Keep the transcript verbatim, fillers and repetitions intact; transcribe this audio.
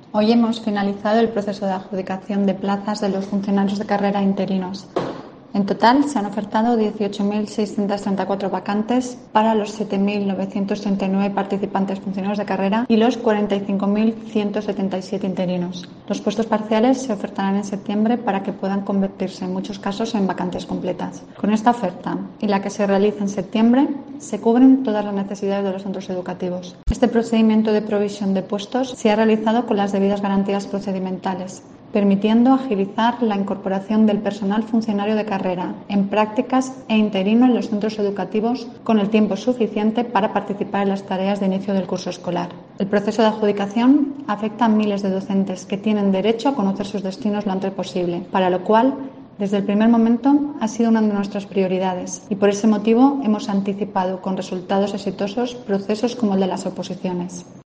Hoy hemos finalizado el proceso de adjudicación de plazas de los funcionarios de carrera interinos. En total, se han ofertado dieciocho mil seiscientas treinta y cuatro vacantes para los siete mil novecientos treinta y nueve participantes funcionarios de carrera y los cuarenta y cinco mil ciento setenta y siete interinos. Los puestos parciales se ofertarán en septiembre para que puedan convertirse en muchos casos en vacantes completas. Con esta oferta y la que se realiza en septiembre, se cubren todas las necesidades de los centros educativos. Este procedimiento de provisión de puestos se ha realizado con las debidas garantías procedimentales, permitiendo agilizar la incorporación del personal funcionario de carrera en prácticas e interino en los centros educativos con el tiempo suficiente para participar en las tareas de inicio del curso escolar. El proceso de adjudicación afecta a miles de docentes que tienen derecho a conocer sus destinos lo antes posible, para lo cual, desde el primer momento, ha sido una de nuestras prioridades y por ese motivo hemos anticipado con resultados exitosos procesos como el de las oposiciones.